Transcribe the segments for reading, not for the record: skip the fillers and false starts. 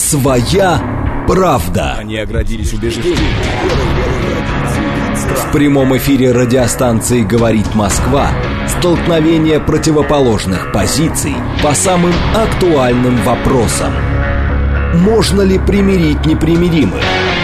Своя правда. Они оградились убеждениями. В прямом эфире радиостанции «Говорит Москва» столкновение противоположных позиций по самым актуальным вопросам. Можно ли примирить непримиримых?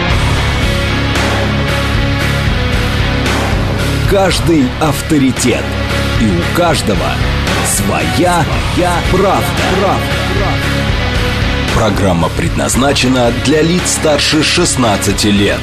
Каждый авторитет, и у каждого своя правда. Программа предназначена для лиц старше 16 лет.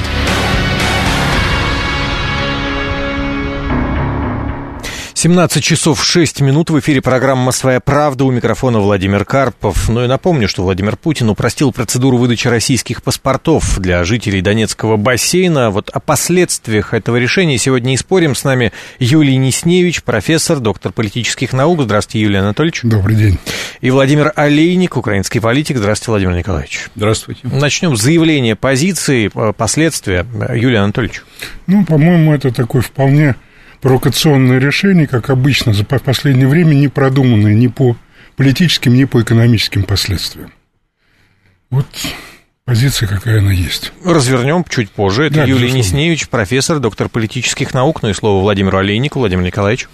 17 часов 6 минут, в эфире программа «Своя правда», у микрофона Владимир Карпов. Ну и напомню, что Владимир Путин упростил процедуру выдачи российских паспортов для жителей Донецкого бассейна. Вот о последствиях этого решения сегодня и спорим. С нами Юлий Несневич, профессор, доктор политических наук. Здравствуйте, Юлий Анатольевич. Добрый день. И Владимир Олейник, украинский политик. Здравствуйте, Владимир Николаевич. Здравствуйте. Начнем с заявления позиции, последствия. Юлий Анатольевич. Ну, по-моему, это такой вполне провокационное решение, как обычно, за последнее время не продуманное ни по политическим, ни по экономическим последствиям. Вот позиция, какая она есть. Развернем чуть позже. Это Юлий Несневич, профессор, доктор политических наук. Ну и слово Владимиру Олейнику. Владимир Николаевич.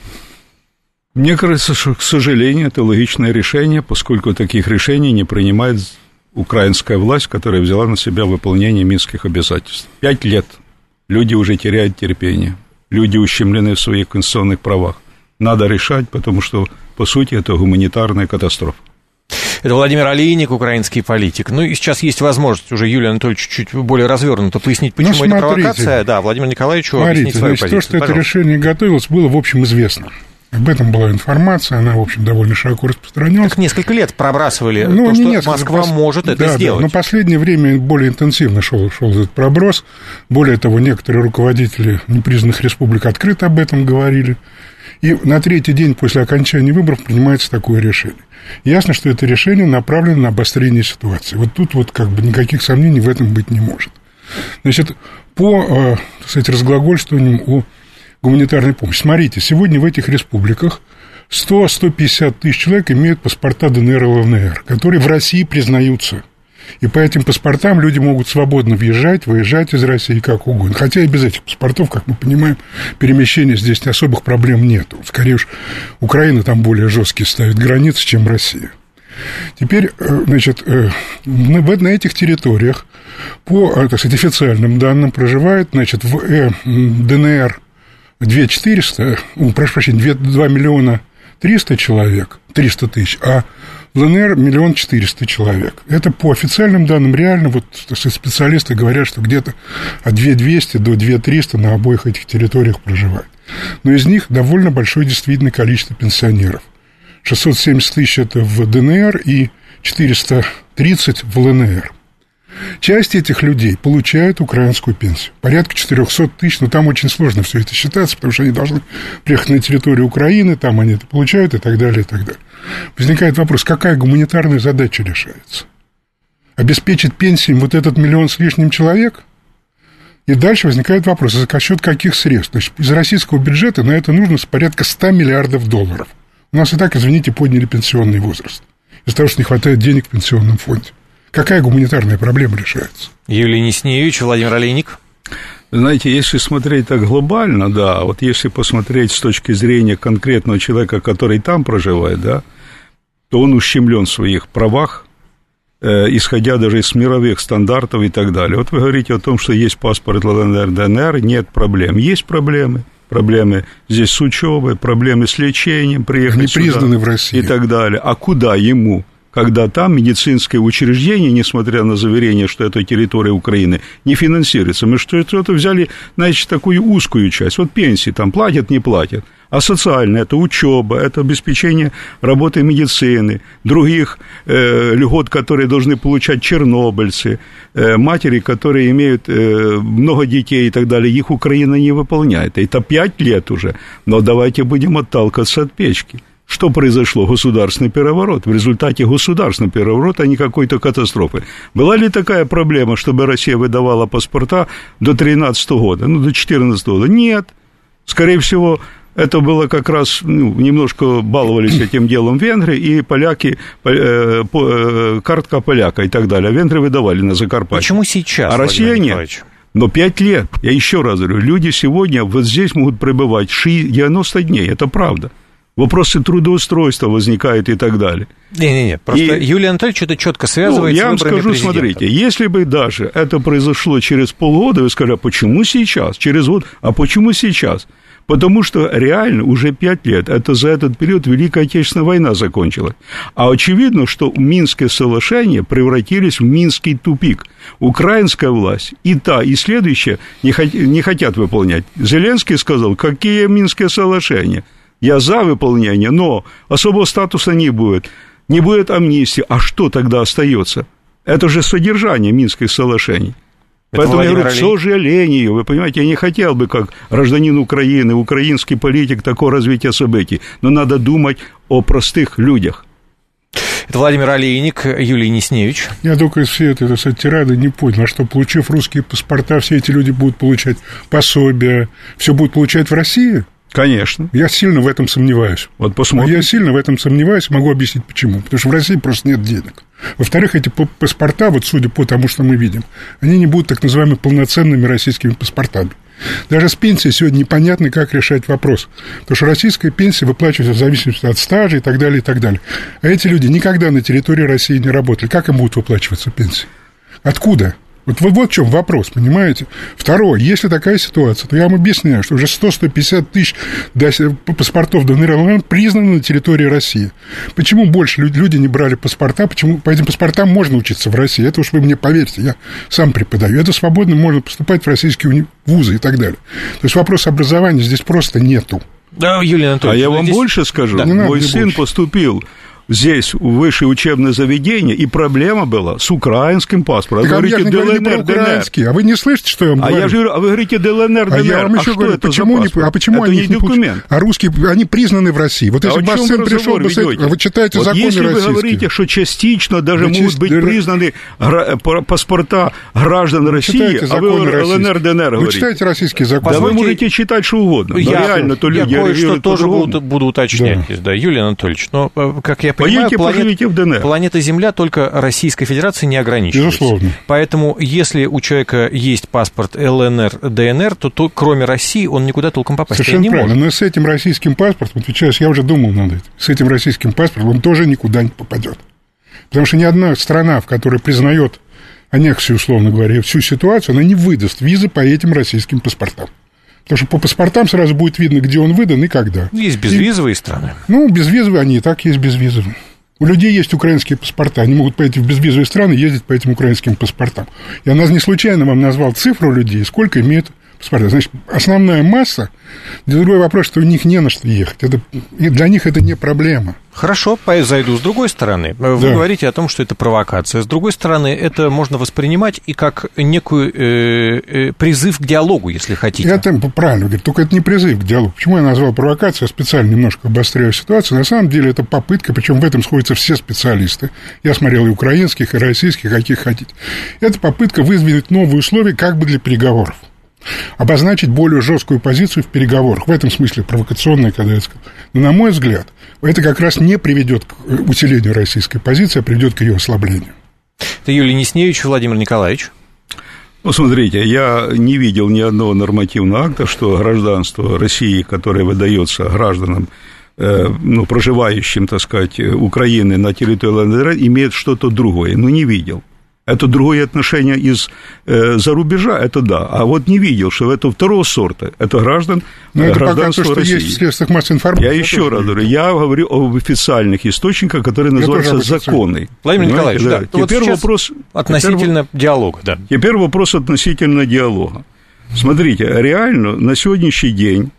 Мне кажется, что, к сожалению, это логичное решение, поскольку таких решений не принимает украинская власть, которая взяла на себя выполнение минских обязательств. 5 лет люди уже теряют терпение. Люди ущемлены в своих конституционных правах. Надо решать, потому что, по сути, это гуманитарная катастрофа. Это Владимир Олейник, украинский политик. Ну и сейчас есть возможность уже Юлию Анатольевичу чуть более развернуто пояснить, почему это провокация. Да, Владимиру Николаевичу объяснить свою позицию. То, что это решение готовилось, было, в общем, известно. Об этом была информация, она, в общем, довольно широко распространялась. Так несколько лет пробрасывали, то, что Москва может это сделать. Да, но в последнее время более интенсивно шел этот проброс. Более того, некоторые руководители непризнанных республик открыто об этом говорили. И на 3-й день после окончания выборов принимается такое решение. Ясно, что это решение направлено на обострение ситуации. Вот тут вот как бы никаких сомнений в этом быть не может. Значит, по, так сказать, разглагольствованиям о гуманитарной помощи. Смотрите, сегодня в этих республиках 100-150 тысяч человек имеют паспорта ДНР и ЛНР, которые в России признаются. И по этим паспортам люди могут свободно въезжать, выезжать из России как угодно. Хотя и без этих паспортов, как мы понимаем, перемещения здесь особых проблем нету. Скорее уж, Украина там более жесткие ставит границы, чем Россия. Теперь, значит, на этих территориях по, так сказать, официальным данным проживает, значит, в ДНР 2 миллиона 300 человек, 300 тысяч, а в ЛНР 1 400 000 человек. Это по официальным данным реально, вот специалисты говорят, что где-то от 2200 до 2300 на обоих этих территориях проживает. Но из них довольно большое действительно количество пенсионеров. 670 тысяч это в ДНР и 430 в ЛНР. Часть этих людей получает украинскую пенсию. Порядка 400 тысяч, но там очень сложно все это считаться, потому что они должны приехать на территорию Украины, там они это получают и так далее, и так далее. Возникает вопрос, какая гуманитарная задача решается? Обеспечить пенсиям вот этот 1 миллион с лишним человек? И дальше возникает вопрос, за счет каких средств? Значит, из российского бюджета на это нужно порядка $100 миллиардов. У нас и так, извините, подняли пенсионный возраст. Из-за того, что не хватает денег в пенсионном фонде. Какая гуманитарная проблема решается? Юлий Несневич, Владимир Олейник. Знаете, если смотреть так глобально, да, вот если посмотреть с точки зрения конкретного человека, который там проживает, да, то он ущемлен в своих правах, исходя даже из мировых стандартов и так далее. Вот вы говорите о том, что есть паспорт ЛНР, ДНР, нет проблем. Есть проблемы. Проблемы здесь с учебой, проблемы с лечением, приехать не признаны в России. И так далее. А куда ему? Когда там медицинское учреждение, несмотря на заверение, что это территория Украины, не финансируется. Мы что-то взяли, значит, такую узкую часть. Вот пенсии там платят, не платят. А социальное – это учеба, это обеспечение работы медицины, других льгот, которые должны получать чернобыльцы, матери, которые имеют много детей и так далее, их Украина не выполняет. Это 5 лет уже, но давайте будем отталкиваться от печки. Что произошло? Государственный переворот. В результате государственного переворота, а не какой-то катастрофы. Была ли такая проблема, чтобы Россия выдавала паспорта до 2013 года, до 2014 года? Нет. Скорее всего, это было как раз, немножко баловались этим делом венгры, и поляки, картка поляка и так далее. А венгры выдавали на Закарпатье. Почему сейчас, а Россия нет. Но 5 лет, я еще раз говорю, люди сегодня вот здесь могут пребывать 90 дней, это правда. Вопросы трудоустройства возникают и так далее. Не-не-не, просто Юлий Анатольевич это четко связывает с выборами президента. Я вам скажу, смотрите, если бы даже это произошло через полгода, вы сказали, а почему сейчас? Через год, а почему сейчас? Потому что реально уже 5 лет, это за этот период Великая Отечественная война закончилась. А очевидно, что Минские соглашения превратились в Минский тупик. Украинская власть и та, и следующая не хотят выполнять. Зеленский сказал, какие Минские соглашения? Я за выполнение, но особого статуса не будет амнистии. А что тогда остается? Это же содержание Минских соглашений. Поэтому я говорю, к сожалению, вы понимаете, я не хотел бы, как гражданин Украины, украинский политик, такого развития событий, но надо думать о простых людях. Это Владимир Олейник, Юлий Несневич. Я только из всей этой тирады не понял, а что, получив русские паспорта, все эти люди будут получать пособия, все будут получать в России? Конечно. Я сильно в этом сомневаюсь. Вот посмотрим. Я сильно в этом сомневаюсь, могу объяснить почему. Потому что в России просто нет денег. Во-вторых, эти паспорта, вот судя по тому, что мы видим, они не будут так называемыми полноценными российскими паспортами. Даже с пенсией сегодня непонятно, как решать вопрос. Потому что российская пенсия выплачивается в зависимости от стажа и так далее, и так далее. А эти люди никогда на территории России не работали. Как им будут выплачиваться пенсии? Откуда? Вот в чем вопрос, понимаете? Второе, если такая ситуация, то я вам объясняю, что уже 100-150 тысяч паспортов ДНР ЛНР признаны на территории России. Почему больше люди не брали паспорта? Почему по этим паспортам можно учиться в России? Это уж вы мне поверьте, я сам преподаю. Это свободно можно поступать в российские вузы и так далее. То есть вопрос образования здесь просто нету. Да, Юлий Анатольевич. А я вам больше скажу. Да. Мой сын поступил здесь в высшее учебное заведение, и проблема была с украинским паспортом. Так, я же не говорю не про украинский. А вы не слышите, что я вам говорю? Я же говорю, а вы говорите ДЛНР, ДНР. А я вам еще говорю, почему это они не документ. А русские, они признаны в России. Вот если бы ваш сын пришел бы с этим, вы читаете вот законы если российские. Если вы говорите, что частично даже могут быть признаны паспорта граждан России, а вы ЛНР, ДНР говорите. Вы читаете российские законы. Да вы можете читать что угодно. Но реально, то люди я кое-что тоже буду уточнять. Да, Юлий Анатольевич, но, как я понимаю, планета Земля только Российской Федерации не ограничивается. Безусловно. Поэтому, если у человека есть паспорт ЛНР, ДНР, то кроме России он никуда толком попасть не может. Совершенно правильно. Но с этим российским паспортом, отвечаю, я уже думал над этим, с этим российским паспортом он тоже никуда не попадет. Потому что ни одна страна, в которой признает аннексию, условно говоря, всю ситуацию, она не выдаст визы по этим российским паспортам. Потому что по паспортам сразу будет видно, где он выдан и когда. Есть безвизовые страны. Безвизовые, они и так есть безвизовые. У людей есть украинские паспорта, они могут пойти в безвизовые страны и ездить по этим украинским паспортам. Я не случайно вам назвал цифру людей, сколько имеют паспорта. Значит, основная масса, другой вопрос, что у них не на что ехать. Для них это не проблема. Хорошо, зайду с другой стороны. Вы говорите о том, что это провокация. С другой стороны, это можно воспринимать и как некую призыв к диалогу, если хотите. Это правильно говорит, только это не призыв к диалогу. Почему я назвал провокацию? Я специально немножко обостряю ситуацию. На самом деле это попытка, причем в этом сходятся все специалисты. Я смотрел и украинских, и российских, каких хотите. Это попытка выдвинуть новые условия как бы для переговоров. Обозначить более жесткую позицию в переговорах. В этом смысле провокационная, когда я сказал. Но, на мой взгляд, это как раз не приведет к усилению российской позиции, а приведет к ее ослаблению. Это Юлий Несневич, Владимир Николаевич. Смотрите, я не видел ни одного нормативного акта, что гражданство России, которое выдается гражданам, проживающим, так сказать, Украины на территории ЛНР, имеет что-то другое. Не видел. Это другое отношение из-за рубежа, это да. А вот не видел, что это второго сорта. Это гражданство России. Есть в средствах массовой информации. Я еще раз говорю, я говорю об официальных источниках, которые называются законы. Владимир Николаевич, да. Теперь вопрос относительно диалога. Да. Теперь вопрос относительно диалога. Смотрите, реально на сегодняшний день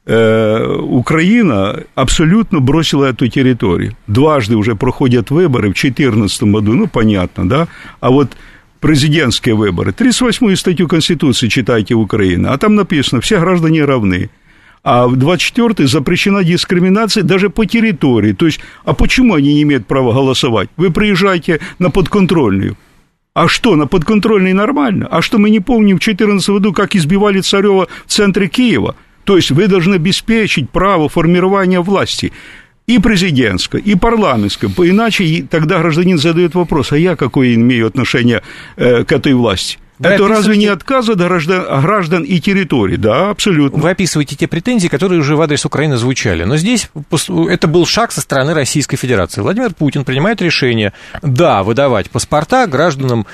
Украина абсолютно бросила эту территорию. Дважды уже проходят выборы, в 2014 году, понятно, да? А вот президентские выборы, 38-ю статью Конституции читайте Украины, а там написано, все граждане равны. А в 24-й запрещена дискриминация даже по территории. То есть, а почему они не имеют права голосовать? Вы приезжаете на подконтрольную. А что, на подконтрольной нормально? А что, мы не помним в 2014 году, как избивали Царева в центре Киева? То есть вы должны обеспечить право формирования власти и президентской, и парламентской. Иначе тогда гражданин задает вопрос, а я какое имею отношение к этой власти? Это разве не отказ от граждан и территорий? Да, абсолютно. Вы описываете те претензии, которые уже в адрес Украины звучали. Но здесь это был шаг со стороны Российской Федерации. Владимир Путин принимает решение, да, выдавать паспорта гражданам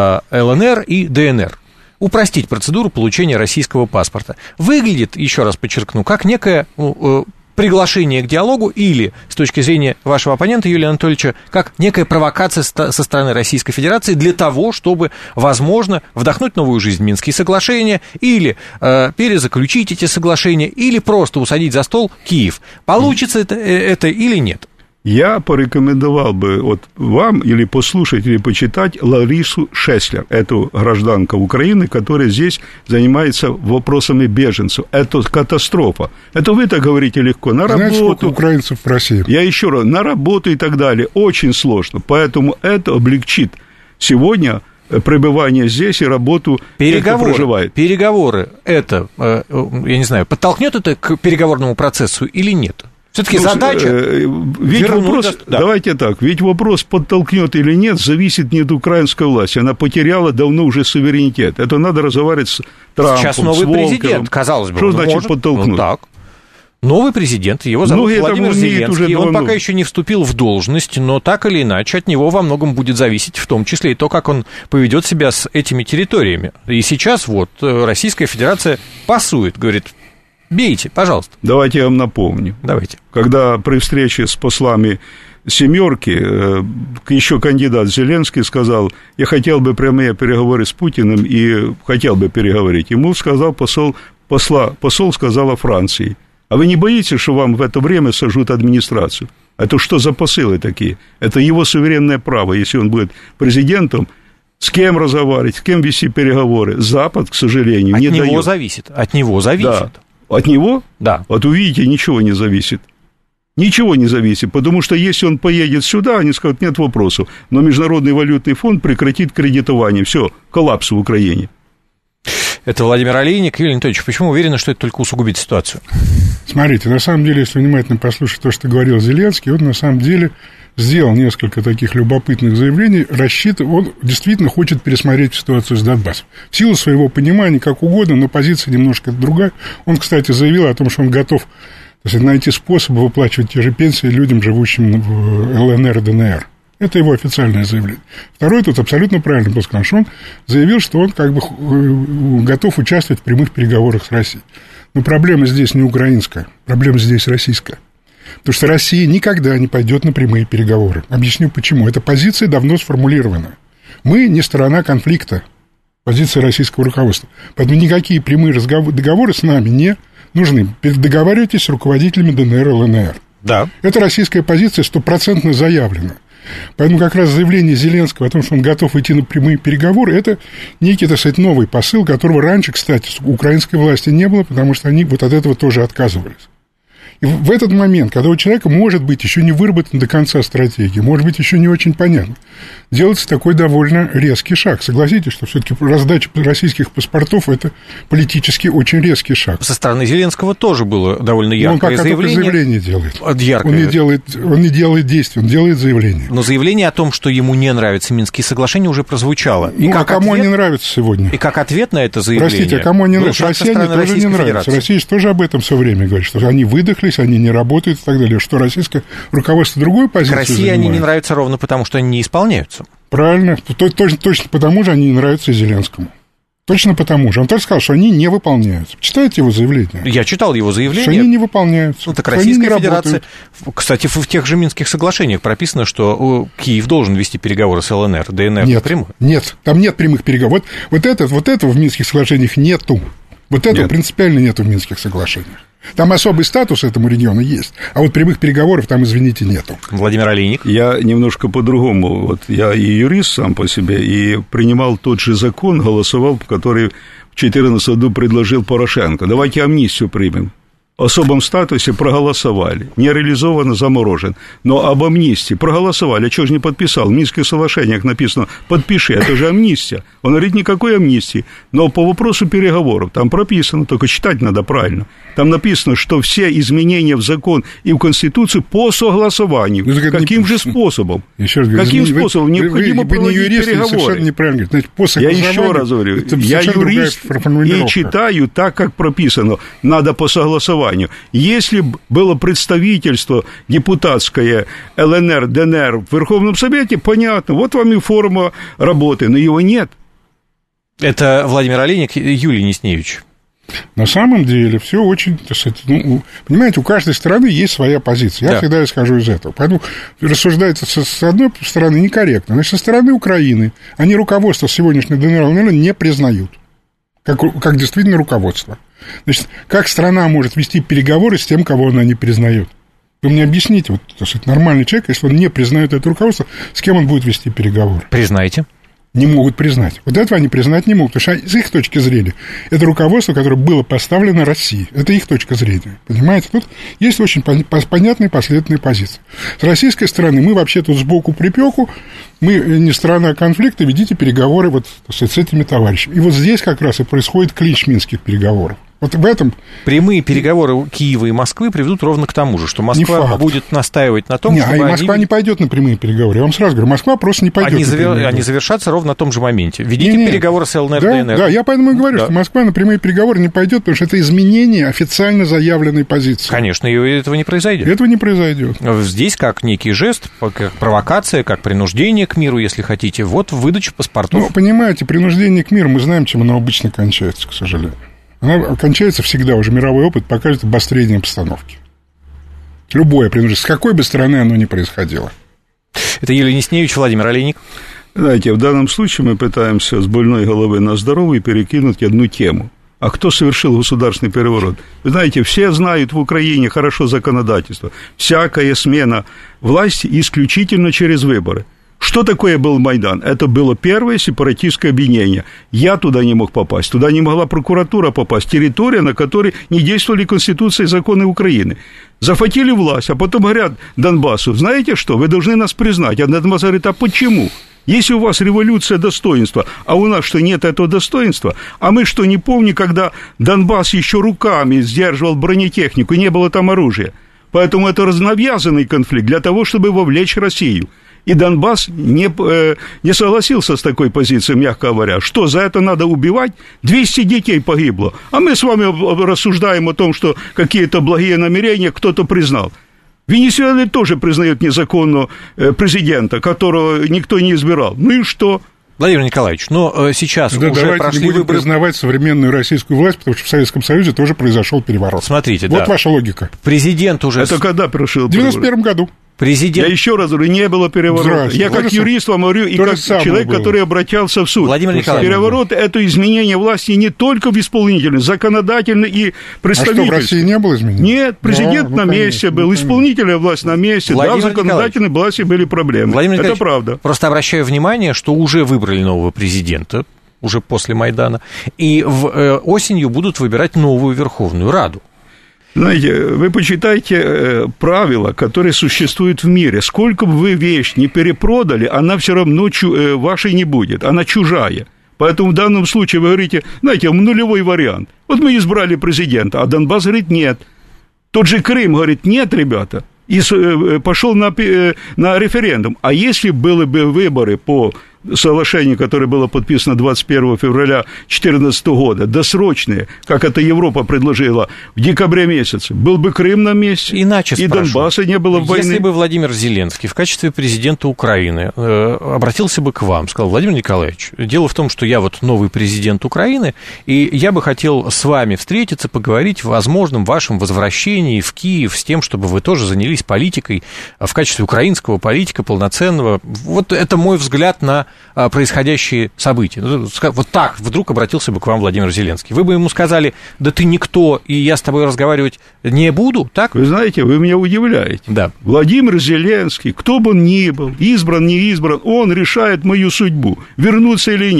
ЛНР и ДНР. Упростить процедуру получения российского паспорта. Выглядит, еще раз подчеркну, как некое приглашение к диалогу или, с точки зрения вашего оппонента Юрия Анатольевича, как некая провокация со стороны Российской Федерации для того, чтобы, возможно, вдохнуть новую жизнь в Минские соглашения или перезаключить эти соглашения, или просто усадить за стол Киев. Получится это или нет? Я порекомендовал бы вот вам или послушать, или почитать Ларису Шеслер, эту гражданку Украины, которая здесь занимается вопросами беженцев. Это катастрофа. Это вы так говорите легко. На Знаете, работу. сколько украинцев в России? Я еще раз, на работу и так далее. Очень сложно. Поэтому это облегчит сегодня пребывание здесь и работу тех, кто проживает. Переговоры, это, я не знаю, подтолкнет это к переговорному процессу или нет? Все-таки задача... Ведь вопрос, да. Давайте так, ведь вопрос, подтолкнет или нет, зависит не от украинской власти. Она потеряла давно уже суверенитет. Это надо разговаривать с Трампом, сейчас новый президент, казалось бы. Что значит может подтолкнуть? Ну, так. Новый президент, его зовут Владимир Зеленский, он пока еще не вступил в должность, но так или иначе от него во многом будет зависеть, в том числе и то, как он поведет себя с этими территориями. И сейчас вот Российская Федерация пасует, говорит... Бейте, пожалуйста. Давайте я вам напомню. Давайте. Когда при встрече с послами «семерки» еще кандидат Зеленский сказал, я хотел бы прямые переговоры с Путиным и хотел бы переговорить. Ему сказал посол сказал о Франции. А вы не боитесь, что вам в это время сожгут администрацию? Это что за посылы такие? Это его суверенное право, если он будет президентом. С кем разговаривать, с кем вести переговоры? Запад, к сожалению, не дает. От него зависит. Да. От него? Да. Вот увидите, ничего не зависит. Ничего не зависит, потому что если он поедет сюда, они скажут, нет вопросов, но Международный валютный фонд прекратит кредитование. Все, коллапс в Украине. Это Владимир Олейник. Юрий Анатольевич, почему уверены, что это только усугубит ситуацию? Смотрите, на самом деле, если внимательно послушать то, что говорил Зеленский, он на самом деле сделал несколько таких любопытных заявлений, он действительно хочет пересмотреть ситуацию с Донбассом. В силу своего понимания, как угодно, но позиция немножко другая. Он, кстати, заявил о том, что он готов найти способы выплачивать те же пенсии людям, живущим в ЛНР и ДНР. Это его официальное заявление. Второй тут абсолютно правильно был сказан, что он заявил, что он как бы готов участвовать в прямых переговорах с Россией. Но проблема здесь не украинская, проблема здесь российская. Потому что Россия никогда не пойдет на прямые переговоры. Объясню почему. Эта позиция давно сформулирована. Мы не сторона конфликта. Позиция российского руководства. Поэтому никакие прямые договоры с нами не нужны. Договаривайтесь с руководителями ДНР и ЛНР. Да. Это российская позиция 100% заявлена. Поэтому как раз заявление Зеленского о том, что он готов идти на прямые переговоры, это некий, так сказать, новый посыл, которого раньше, кстати, у украинской власти не было, потому что они вот от этого тоже отказывались. И в этот момент, когда у человека, может быть, еще не выработана до конца стратегия, может быть, еще не очень понятно, делается такой довольно резкий шаг. Согласитесь, что все-таки раздача российских паспортов – это политически очень резкий шаг. Со стороны Зеленского тоже было довольно яркое заявление. Он пока только заявление делает. Яркое. Он не делает действий, он делает заявление. Но заявление о том, что ему не нравятся Минские соглашения, уже прозвучало. А кому они нравятся сегодня? И как ответ на это заявление... Простите, а кому они нравятся? Россияне тоже не нравятся. Россия тоже об этом все время говорит, что они выдохлись, они не работают и так далее, что российское руководство другую позицию России занимает. Они не нравятся ровно потому, что они не исполняются. Правильно, точно потому же они не нравятся и Зеленскому. Точно потому же. Он только сказал, что они не выполняются. Читайте его заявление. Я читал его заявление. Что они не выполняются. Ну, так Российская Федерация... Кстати, в тех же Минских соглашениях прописано, что Киев должен вести переговоры с ЛНР, ДНР. Нет, там нет прямых переговоров. Вот этого в Минских соглашениях нету. Вот этого принципиально нету в Минских соглашениях. Там особый статус этому региону есть, а вот прямых переговоров там, извините, нету. Владимир Олейник. Я немножко по-другому. Вот я и юрист сам по себе, и принимал тот же закон, голосовал, который в 2014 году предложил Порошенко. Давайте амнистию примем. особом статусе проголосовали, не реализовано, заморожен. Но об амнистии проголосовали, а чего же не подписал? В Минских соглашениях написано, подпиши, это же амнистия. Он говорит, никакой амнистии. Но по вопросу переговоров, там прописано, только читать надо правильно, там написано, что все изменения в закон и в Конституцию по согласованию. Каким же способом? Еще раз говорю, каким способом? Необходимо проводить переговоры. Совершенно неправильно. Значит, по согласованию, я еще раз говорю, я юрист и читаю так, как прописано. Надо по согласованию. Если было представительство депутатское ЛНР, ДНР в Верховном Совете, понятно, вот вам и форма работы, но его нет. Это Владимир Олейник, Юлий Несневич. На самом деле все очень, так сказать, понимаете, у каждой страны есть своя позиция. Я всегда исхожу из этого. Поэтому рассуждается с одной стороны некорректно. Значит, со стороны Украины они руководство сегодняшней ДНР, ЛНР не признают. Как действительно руководство. Значит, как страна может вести переговоры с тем, кого она не признает? Вы мне объясните, вот, так сказать, нормальный человек, если он не признает это руководство, с кем он будет вести переговоры? Признайте. Не могут признать. Вот этого они признать не могут, потому что с их точки зрения это руководство, которое было поставлено России. Это их точка зрения. Понимаете? Тут есть очень понятные последовательные позиции. С российской стороны мы вообще тут сбоку припеку, мы не сторона конфликта, ведите переговоры вот, так сказать, с этими товарищами. И вот здесь как раз и происходит клинч минских переговоров. Вот в этом... Прямые переговоры Киева и Москвы приведут ровно к тому же, что Москва будет настаивать на том, чтобы Москва не пойдет на прямые переговоры. Я вам сразу говорю, Москва просто не пойдет на прямые переговоры. Они завершатся ровно на том же моменте. Ведите переговоры с ЛНР, ДНР. Да, я поэтому и говорю, что Москва на прямые переговоры не пойдет, потому что это изменение официально заявленной позиции. Конечно, и этого не произойдет. Этого не произойдет. Здесь как некий жест, как провокация, как принуждение к миру, если хотите. Вот выдача паспортов. Ну, понимаете, принуждение к миру, мы знаем, чем оно обычно кончается, к сожалению. Она кончается всегда, уже мировой опыт покажет обострение обстановки. Любое принуждение, с какой бы стороны оно ни происходило. Это Юлий Несневич, Владимир Олейник. Знаете, в данном случае мы пытаемся с больной головы на здоровую перекинуть одну тему. А кто совершил государственный переворот? Вы знаете, все знают в Украине хорошо законодательство. Всякая смена власти исключительно через выборы. Что такое был Майдан? Это было первое сепаратистское объединение. Я туда не мог попасть, туда не могла прокуратура попасть. Территория, на которой не действовали Конституция и законы Украины. Захватили власть, а потом говорят Донбассу, знаете что, вы должны нас признать. А Донбасс говорит, а почему? Если у вас революция достоинства, а у нас что, нет этого достоинства? А мы что, не помним, когда Донбасс еще руками сдерживал бронетехнику, и не было там оружия? Поэтому это навязанный конфликт для того, чтобы вовлечь Россию. И Донбасс не согласился с такой позицией, мягко говоря. Что, за это надо убивать? 200 детей погибло. А мы с вами рассуждаем о том, что какие-то благие намерения кто-то признал. Венесуэла тоже признает незаконно президента, которого никто не избирал. Ну и что? Владимир Николаевич, но сейчас уже давайте прошли не будем выборы. Признавать современную российскую власть, потому что в Советском Союзе тоже произошел переворот. Смотрите, вот ваша логика. Президент уже... Это когда прошел переворот? В 91 году. Президент... Я еще раз говорю, не было переворота. Я как юрист вам говорю, и как человек, который обращался в суд. Владимир Николаевич. Переворот – это изменение власти не только в исполнительной, законодательной и представительной. А что, в России не было изменений? Нет, президент на месте был, исполнительная власть на месте, да, в законодательной власти были проблемы. Это правда. Просто обращаю внимание, что уже выбрали нового президента, уже после Майдана, и осенью будут выбирать новую Верховную Раду. Знаете, вы почитайте правила, которые существуют в мире. Сколько бы вы вещь не перепродали, она все равно вашей не будет, она чужая. Поэтому в данном случае вы говорите, знаете, нулевой вариант. Вот мы избрали президента, а Донбасс говорит нет. Тот же Крым говорит нет, ребята, и пошел на референдум. А если были бы выборы по соглашение, которое было подписано 21 февраля 2014 года, досрочные, как это Европа предложила, в декабре месяце, был бы Крым на месте, иначе и Донбасса не было войны. Если бы Владимир Зеленский в качестве президента Украины обратился бы к вам, сказал: Владимир Николаевич, дело в том, что я вот новый президент Украины, и я бы хотел с вами встретиться, поговорить о возможном вашем возвращении в Киев с тем, чтобы вы тоже занялись политикой в качестве украинского политика полноценного. Вот это мой взгляд на происходящие события. Вот так вдруг обратился бы к вам Владимир Зеленский. Вы бы ему сказали: да ты никто, и я с тобой разговаривать не буду, так? Вы знаете, вы меня удивляете. Да. Владимир Зеленский, кто бы он ни был, избран, не избран, он решает мою судьбу, вернуться или нет.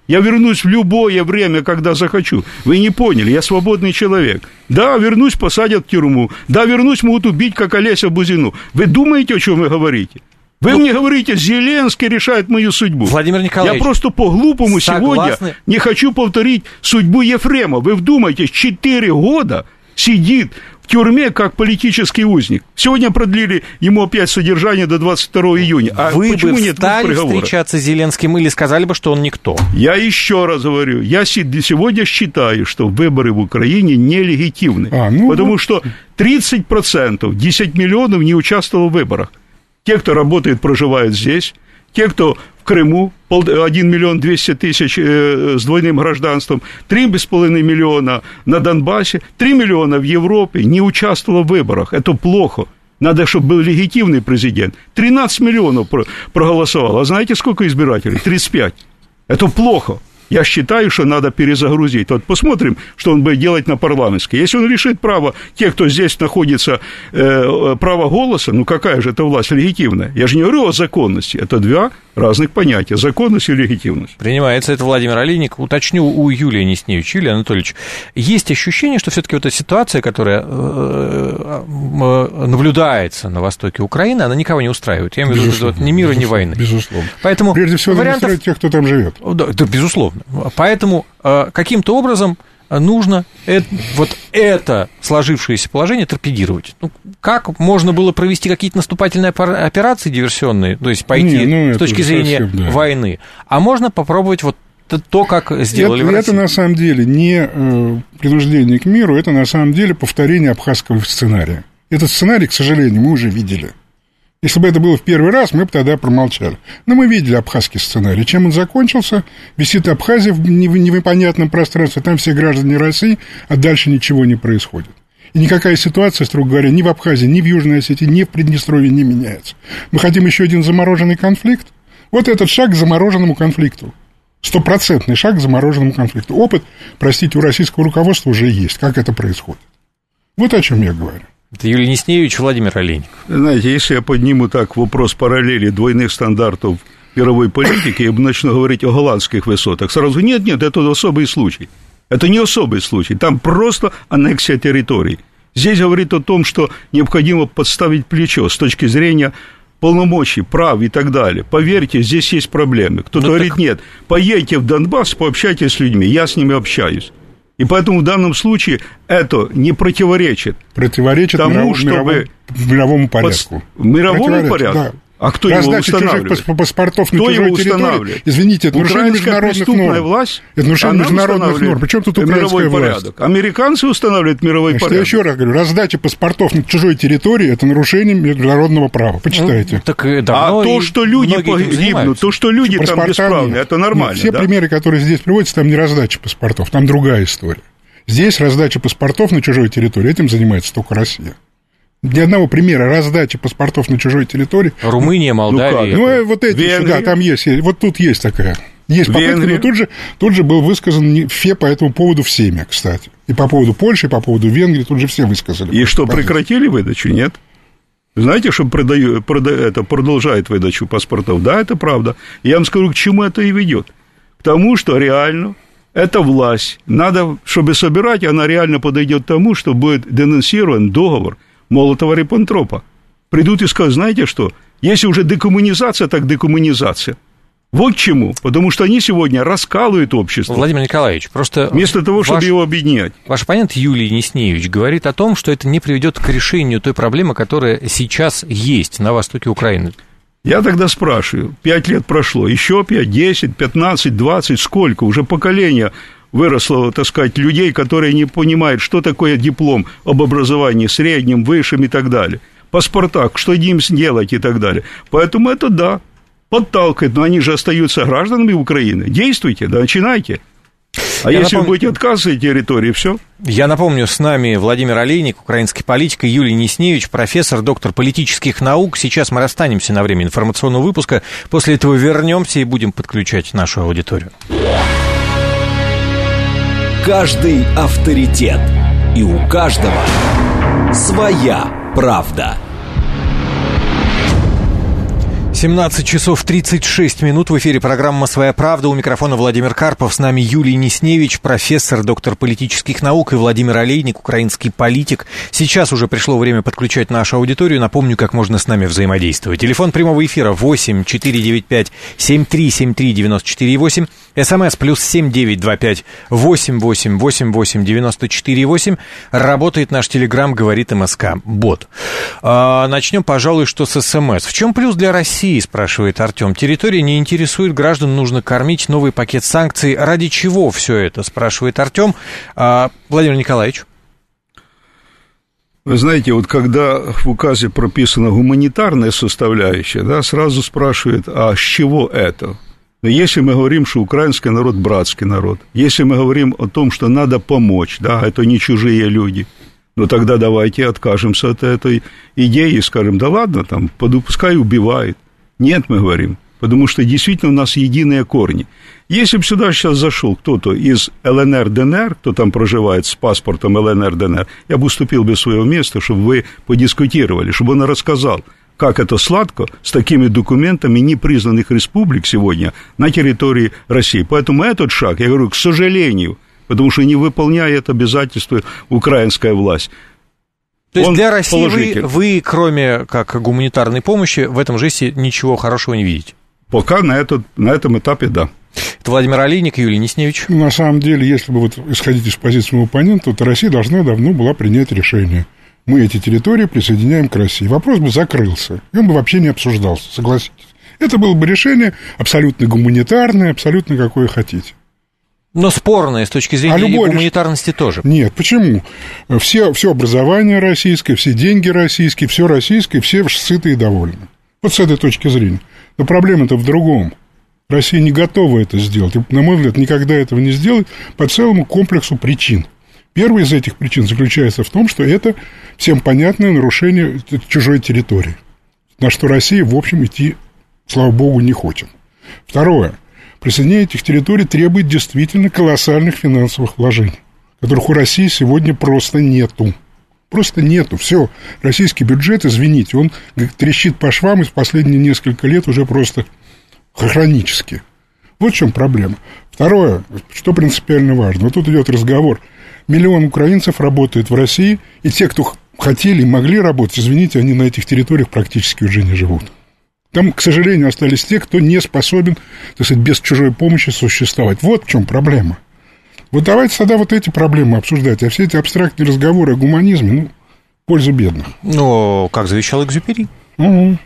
Я вернусь в любое время, когда захочу. Вы не поняли, я свободный человек. Да, вернусь, посадят в тюрьму. Да, вернусь, могут убить, как Олеся Бузину. Вы думаете, о чем вы говорите? Вы мне говорите, Зеленский решает мою судьбу. Владимир Николаевич, я просто по-глупому сегодня не хочу повторить судьбу Ефремова. Вы вдумайтесь, 4 года сидит в тюрьме как политический узник. Сегодня продлили ему опять содержание до 22 июня. А вы почему бы нет стали приговора? встречаться с Зеленским или сказали бы, что он никто? Я еще раз говорю, я сегодня считаю, что выборы в Украине нелегитимны. Потому что 30%, 10 миллионов не участвовало в выборах. Те, кто работает, проживают здесь, те, кто в Крыму, 1 миллион 200 тысяч с двойным гражданством, 3,5 миллиона на Донбассе, 3 миллиона в Европе не участвовало в выборах. Это плохо. Надо, чтобы был легитимный президент. 13 миллионов проголосовало. А знаете, сколько избирателей? 35. Это плохо. Я считаю, что надо перезагрузить. Вот посмотрим, что он будет делать на парламентской. Если он решит право тех, кто здесь находится, право голоса, ну какая же это власть легитимная? Я же не говорю о законности. Это два разных понятия. Законность и легитимность. Принимается это Владимир Олейник. Уточню у Юлии Несневич. Юлия Анатольевич, есть ощущение, что все-таки вот эта ситуация, которая наблюдается на востоке Украины, она никого не устраивает. Я имею в виду ни мира, ни войны. Безусловно. Поэтому прежде всего, надо устраивать тех, кто там живет. Да, безусловно. Поэтому каким-то образом нужно это сложившееся положение торпедировать. Ну, как можно было провести какие-то наступательные операции диверсионные, то есть пойти с точки зрения войны, а можно попробовать вот то, как сделали в России. Это на самом деле не принуждение к миру, это на самом деле повторение абхазского сценария. Этот сценарий, к сожалению, мы уже видели. Если бы это было в первый раз, мы бы тогда промолчали. Но мы видели абхазский сценарий. Чем он закончился? Висит Абхазия в непонятном пространстве, там все граждане России, а дальше ничего не происходит. И никакая ситуация, строго говоря, ни в Абхазии, ни в Южной Осетии, ни в Приднестровье не меняется. Мы хотим еще один замороженный конфликт? Вот этот шаг к замороженному конфликту. 100% шаг к замороженному конфликту. Опыт, простите, у российского руководства уже есть, как это происходит. Вот о чем я говорю. Это Юлия Несневич, Владимир Олейник. Знаете, если я подниму так вопрос параллели двойных стандартов мировой политики и начну говорить о голландских высотах, сразу нет, это особый случай. Это не особый случай, там просто аннексия территорий. Здесь говорит о том, что необходимо подставить плечо с точки зрения полномочий, прав и так далее. Поверьте, здесь есть проблемы. Кто-то говорит, нет, поедьте в Донбасс, пообщайтесь с людьми, я с ними общаюсь. И поэтому в данном случае это не противоречит тому, чтобы... мировому порядку. Мировому порядку? Да. А кто его устанавливает? Чужих паспортов на чужой территории. Извините, это нарушение международных норм. Власть, это нарушение международных норм. Причем тут украинская власть? Американцы устанавливают мировой порядок. Я еще раз говорю, раздача паспортов на чужой территории – это нарушение международного права. Почитайте. То, что люди погибнут, то, что люди там бесправны, это нормально. Все примеры, которые здесь приводятся, там не раздача паспортов, там другая история. Здесь раздача паспортов на чужой территории, этим занимается только Россия. Ни одного примера раздачи паспортов на чужой территории. Румыния, Молдавия. Вот эти еще, да, там есть. Вот тут есть такая. Есть попытка, но тут же был высказан ФЕ по этому поводу всеми, кстати. И по поводу Польши, и по поводу Венгрии, тут же все высказали. И что, прекратили выдачу? Нет. Знаете, что продолжает выдачу паспортов? Да, это правда. Я вам скажу, к чему это и ведет. К тому, что реально эта власть, надо, чтобы собирать, она реально подойдет к тому, что будет денонсирован договор Молотова-Риббентропа. Придут и скажут, знаете что, если уже декоммунизация, так декоммунизация. Вот к чему, потому что они сегодня раскалывают общество. Владимир Николаевич, просто... Вместо того, чтобы его объединять. Ваш оппонент Юлий Несневич говорит о том, что это не приведет к решению той проблемы, которая сейчас есть на востоке Украины. Я тогда спрашиваю, 5 лет прошло, еще 5, 10, 15, 20, сколько? Уже поколение выросло, так сказать, людей, которые не понимают, что такое диплом об образовании среднем, высшем и так далее. Паспорта, что им сделать и так далее. Поэтому это, да, подталкивает, но они же остаются гражданами Украины. Действуйте, да, начинайте. А если вы будете отказывать территории, все. Я напомню, с нами Владимир Олейник, украинский политик, и Юлий Несневич, профессор, доктор политических наук. Сейчас мы расстанемся на время информационного выпуска. После этого вернемся и будем подключать нашу аудиторию. Каждый авторитет. И у каждого своя правда. 17 часов 36 минут. В эфире программа «Своя правда». У микрофона Владимир Карпов. С нами Юлий Несневич, профессор, доктор политических наук, и Владимир Олейник, украинский политик. Сейчас уже пришло время подключать нашу аудиторию. Напомню, как можно с нами взаимодействовать. Телефон прямого эфира 8 495 7373 94 8. СМС +7 925 88 88 94 8. Работает наш телеграм, говорит МСК Бот. Начнем, пожалуй, что с СМС. В чем плюс для России, спрашивает Артем. Территория не интересует, граждан нужно кормить, новый пакет санкций. Ради чего все это, спрашивает Артем. Владимир Николаевич. Вы знаете, вот когда в указе прописана гуманитарная составляющая, да, сразу спрашивают, а с чего это? Но если мы говорим, что украинский народ братский народ, если мы говорим о том, что надо помочь, да, это не чужие люди, но тогда давайте откажемся от этой идеи и скажем, да ладно, там, пускай убивает. Нет, мы говорим, потому что действительно у нас единые корни. Если бы сюда сейчас зашел кто-то из ЛНР, ДНР, кто там проживает с паспортом ЛНР, ДНР, я бы уступил бы своего места, чтобы вы подискутировали, чтобы он рассказал, как это сладко с такими документами непризнанных республик сегодня на территории России. Поэтому этот шаг, я говорю, к сожалению, потому что не выполняет обязательства украинская власть. То есть для России вы, кроме как гуманитарной помощи, в этом жесте ничего хорошего не видите? Пока на этом этапе, да. Это Владимир Олейник, Юлий Несневич. На самом деле, если бы вот исходить из позиции своего оппонента, то Россия должна давно была принять решение. Мы эти территории присоединяем к России. Вопрос бы закрылся, и он бы вообще не обсуждался, согласитесь. Это было бы решение абсолютно гуманитарное, абсолютно какое хотите. Но спорное с точки зрения гуманитарности тоже. Нет, почему? Все образование российское, все деньги российские, все российское, все сыты и довольны. Вот с этой точки зрения. Но проблема-то в другом. Россия не готова это сделать. И, на мой взгляд, никогда этого не сделает по целому комплексу причин. Первая из этих причин заключается в том, что это всем понятное нарушение чужой территории, на что Россия, в общем, идти, слава богу, не хочет. Второе. Присоединение этих территорий требует действительно колоссальных финансовых вложений, которых у России сегодня просто нету. Просто нету. Все. Российский бюджет, извините, он трещит по швам и в последние несколько лет уже просто хронически. Вот в чем проблема. Второе, что принципиально важно. Вот тут идет разговор. 1 миллион украинцев работает в России, и те, кто хотели и могли работать, извините, они на этих территориях практически уже не живут. Там, к сожалению, остались те, кто не способен, так сказать, без чужой помощи существовать. Вот в чем проблема. Вот давайте тогда вот эти проблемы обсуждать, а все эти абстрактные разговоры о гуманизме, в пользу бедных. Ну, как завещал Экзюпери. Угу.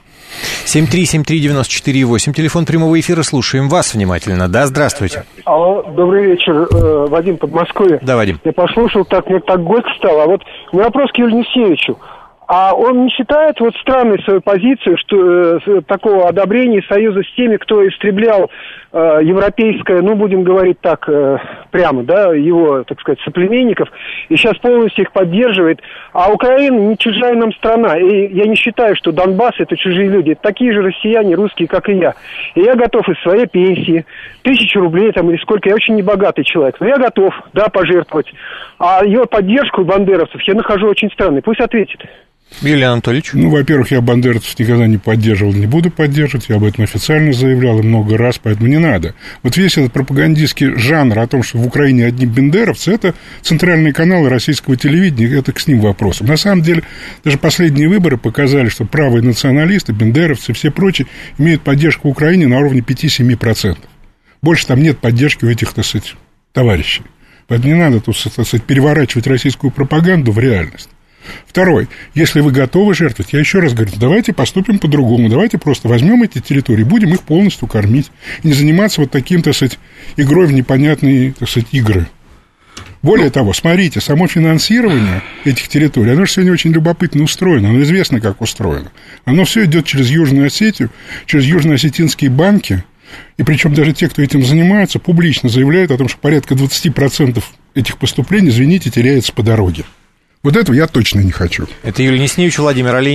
7373948, телефон прямого эфира, слушаем вас внимательно. Да, здравствуйте. Алло, добрый вечер, Вадим, Подмосковье. Да, Вадим. Я послушал, мне так горько стало. А вот у меня вопрос к Юрию Несневичу. А он не считает вот странной свою позицию, что такого одобрения союза с теми, кто истреблял европейское, будем говорить так, прямо, да, его, так сказать, соплеменников, и сейчас полностью их поддерживает. А Украина не чужая нам страна, и я не считаю, что Донбасс это чужие люди, это такие же россияне, русские, как и я. И я готов из своей пенсии, 1000 рублей там или сколько, я очень небогатый человек, но я готов, да, пожертвовать. А его поддержку бандеровцев я нахожу очень странной, пусть ответит. Юрий Анатольевич. Во-первых, я бандеровцев никогда не поддерживал, не буду поддерживать, я об этом официально заявлял и много раз, поэтому не надо. Вот весь этот пропагандистский жанр о том, что в Украине одни бандеровцы, это центральные каналы российского телевидения, это к ним вопросам. На самом деле, даже последние выборы показали, что правые националисты, бандеровцы и все прочие имеют поддержку в Украине на уровне 5-7%. Больше там нет поддержки у этих, так сказать, товарищей. Поэтому не надо тут, так сказать, переворачивать российскую пропаганду в реальность. Второй, если вы готовы жертвовать, я еще раз говорю, давайте поступим по-другому, давайте просто возьмем эти территории, будем их полностью кормить, и не заниматься вот таким, так сказать, игрой в непонятные, так сказать, игры. Более того, смотрите, само финансирование этих территорий, оно же сегодня очень любопытно устроено, оно известно, как устроено. Оно все идет через Южную Осетию, через южно-осетинские банки, и причем даже те, кто этим занимается, публично заявляют о том, что порядка 20% этих поступлений, извините, теряется по дороге. Вот этого я точно не хочу. Это Юлий Несневич, Владимир Олейник.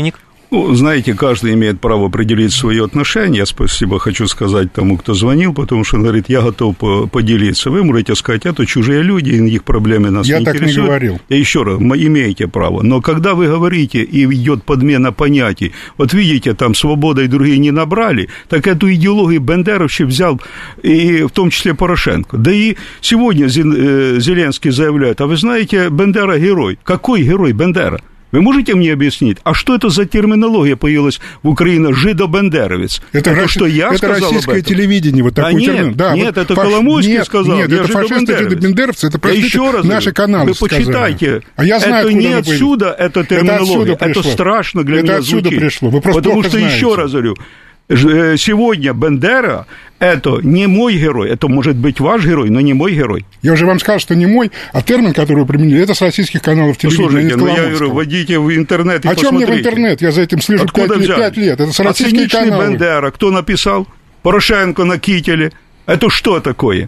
Ну, знаете, каждый имеет право определить свои отношения. Я спасибо хочу сказать тому, кто звонил, потому что он говорит, я готов поделиться. Вы можете сказать, это чужие люди, их проблемы нас не интересуют. Я так не говорил. И еще раз, имеете право. Но когда вы говорите, и идет подмена понятий, вот видите, там «Свобода» и другие не набрали, так эту идеологию бендеровщик взял, и в том числе Порошенко. Да и сегодня Зеленский заявляет, а вы знаете, Бендера герой. Какой герой Бендера? Вы можете мне объяснить, а что это за терминология появилась в Украине «жидобендеровец»? Это что я это сказал российское телевидение, вот такой термин. Да, нет, вот это Коломойский сказал. Нет, это фашисты жидобендеровцы, это просто наши каналы. Вы почитайте, а я знаю, это не отсюда, эта терминология, это страшно для меня звучит. Это отсюда пришло, вы просто потому что, еще раз говорю, сегодня Бендера – это не мой герой, это может быть ваш герой, но не мой герой. Я уже вам сказал, что не мой, а термин, который вы применили, это с российских каналов телевидения. Слушайте, я говорю, вводите в интернет и посмотрите. А что мне в интернет? Я за этим слежу 5 лет. Это с российских каналов. Бендера, кто написал? Порошенко на кителе. Это что такое?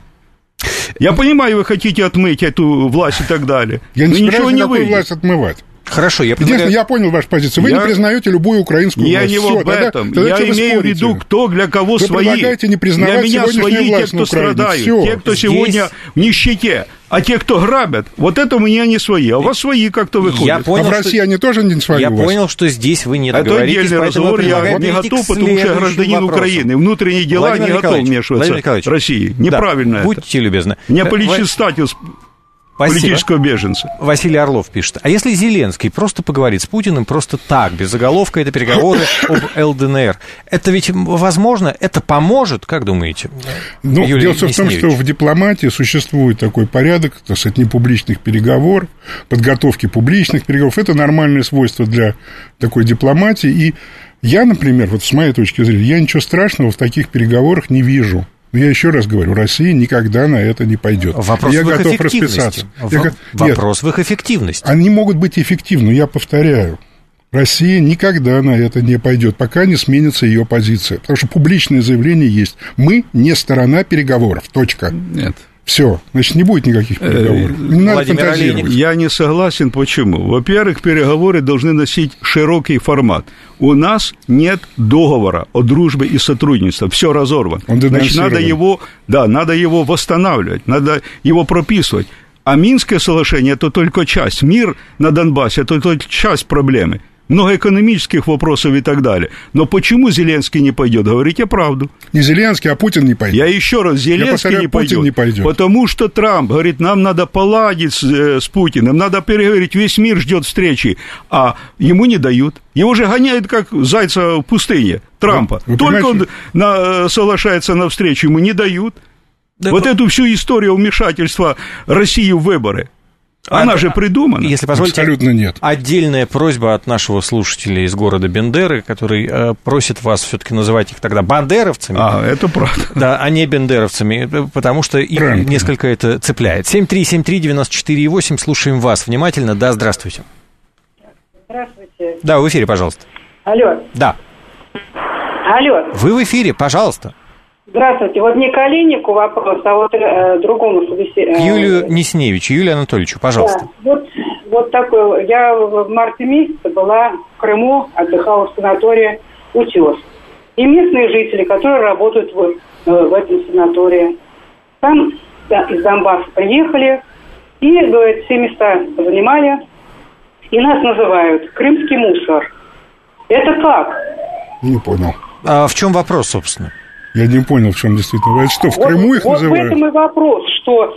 Я понимаю, вы хотите отмыть эту власть и так далее. Я не собираюсь никакую власть отмывать. Хорошо, я понял вашу позицию. Вы не признаете любую украинскую власть. Я не об этом. Я имею в виду, кто для кого свои. Вы предлагаете не признавать сегодняшнюю власть на Украине. Те, кто страдают, те, кто сегодня в нищете, а те, кто грабят, вот это у меня не свои, а у вас свои как-то выходят. А в России они тоже не свои у вас? Я понял, что здесь вы не договоритесь. Это отдельный разговор, я не готов, потому что я гражданин Украины. Внутренние дела не готов вмешиваться в России. Неправильно это. Будьте любезны. Не политический статус политического беженца. Василий Орлов пишет. А если Зеленский просто поговорит с Путиным просто так, без заголовка, это переговоры об ЛДНР, это ведь возможно, это поможет, как думаете? Ну, дело в том, что в дипломатии существует такой порядок, так сказать, непубличных переговоров, подготовки публичных переговоров. Это нормальное свойство для такой дипломатии. И я, например, вот с моей точки зрения, я ничего страшного в таких переговорах не вижу. Но я еще раз говорю, Россия никогда на это не пойдет. Вопрос я в их готов расписаться. Вопрос в их эффективности. Они могут быть эффективны, я повторяю. Россия никогда на это не пойдет, пока не сменится ее позиция. Потому что публичное заявление есть. Мы не сторона переговоров. Точка. Нет. Все, значит, не будет никаких переговоров. Не надо фантазировать. Я не согласен. Почему? Во-первых, переговоры должны носить широкий формат. У нас нет договора о дружбе и сотрудничестве. Все разорвано. Значит, надо его восстанавливать, надо его прописывать. А Минское соглашение – это только часть. Мир на Донбассе – это только часть проблемы. Много экономических вопросов и так далее. Но почему Зеленский не пойдет? Говорите правду. Не Зеленский, а Путин не пойдет. Я еще раз, Зеленский не пойдет. Потому что Трамп говорит, нам надо поладить с Путиным, надо переговорить, весь мир ждет встречи, а ему не дают. Его же гоняют, как зайца в пустыне, Трампа. Только он соглашается на встречу, ему не дают. Да, вот эту всю историю вмешательства России в выборы. Она же придумана. Если позволите, абсолютно нет. Отдельная просьба от нашего слушателя из города Бендеры, который просит вас все-таки называть их тогда бандеровцами. Это правда. Да, а не бендеровцами, потому что их несколько это цепляет. 7373948, слушаем вас внимательно. Да, здравствуйте. Здравствуйте. Да, в эфире, пожалуйста. Алло. Да. Алло. Вы в эфире, пожалуйста. Здравствуйте. Вот не к Олейнику вопрос, а вот другому собеседнику. Юлию Несневичу, Юлию Анатольевичу, пожалуйста. Да, вот такой. Я в марте месяце была в Крыму, отдыхала в санатории «Утес». И местные жители, которые работают в этом санатории, там из Донбасса приехали и, говорят, все места занимали, и нас называют «крымский мусор». Это как? Не понял. А в чем вопрос, собственно? Я не понял, в чем действительно. Это что, в Крыму их называют? Вот в этом и вопрос, что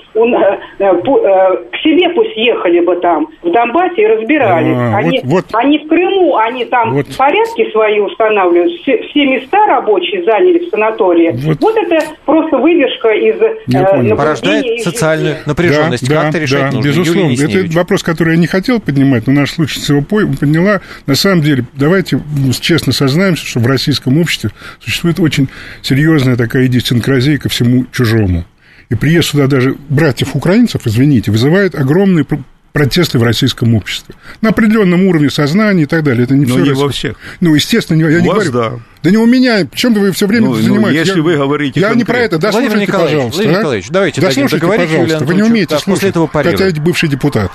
к себе пусть ехали бы там, в Донбассе, и разбирались. Они в Крыму, они там порядки свои устанавливают, все места рабочие заняли в санатории. Вот это просто выдержка из наблюдения. Порождает социальную напряженность. Как-то решать нужно. Безусловно. Это вопрос, который я не хотел поднимать, но наш слушатель его подняла. На самом деле, давайте честно сознаемся, что в российском обществе существует очень серьезная такая идиосинкразия ко всему чужому. И приезд сюда даже братьев-украинцев, извините, вызывает огромные протесты в российском обществе. На определенном уровне сознания и так далее. Это не все. Не во всех. Ну, естественно, я не говорю. Да не у меня. Чем вы все время занимаетесь? Если вы говорите я не про это. Дослушайте, пожалуйста. Владимир Николаевич, давайте дослушайте, пожалуйста. Вы не умеете слушать, хотя ведь бывший депутат.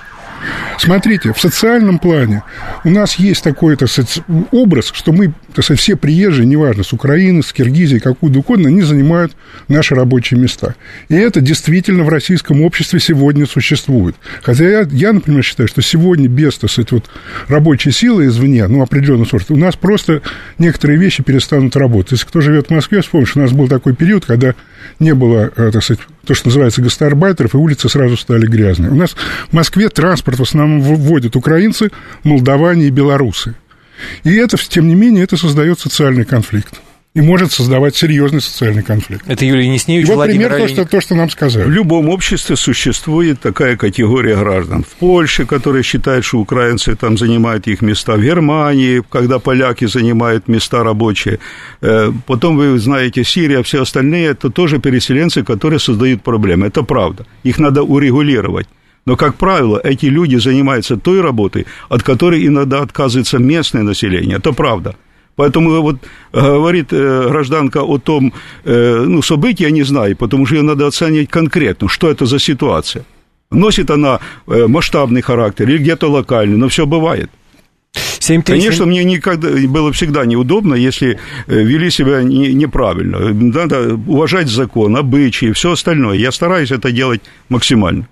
Смотрите, в социальном плане у нас есть такой, так сказать, образ, что мы, так сказать, все приезжие, неважно, с Украины, с Киргизии, какую угодно, они занимают наши рабочие места. И это действительно в российском обществе сегодня существует. Хотя я, например, считаю, что сегодня без, так сказать, вот, рабочей силы извне, ну, определенного сорта, у нас просто некоторые вещи перестанут работать. Если кто живет в Москве, вспомнишь, у нас был такой период, когда не было, так сказать, то, что называется, гастарбайтеров, и улицы сразу стали грязные. У нас в Москве транспорт в основном вводят украинцы, молдаване и белорусы. И это, тем не менее, это создает социальный конфликт. И может создавать серьезный социальный конфликт. Это Юлий Несневич, вот Владимир пример то, что нам сказали. В любом обществе существует такая категория граждан. В Польше, которые считают, что украинцы там занимают их места. В Германии, когда поляки занимают места рабочие. Потом, вы знаете, Сирия, все остальные, это тоже переселенцы, которые создают проблемы. Это правда. Их надо урегулировать. Но, как правило, эти люди занимаются той работой, от которой иногда отказывается местное население. Это правда. Поэтому вот говорит гражданка о том, ну, события не знаю, потому что ее надо оценивать конкретно, что это за ситуация. Носит она масштабный характер или где-то локальный, но все бывает. 7-3-7. Конечно, мне никогда было всегда неудобно, если вели себя неправильно. Надо уважать закон, обычаи и все остальное. Я стараюсь это делать максимально.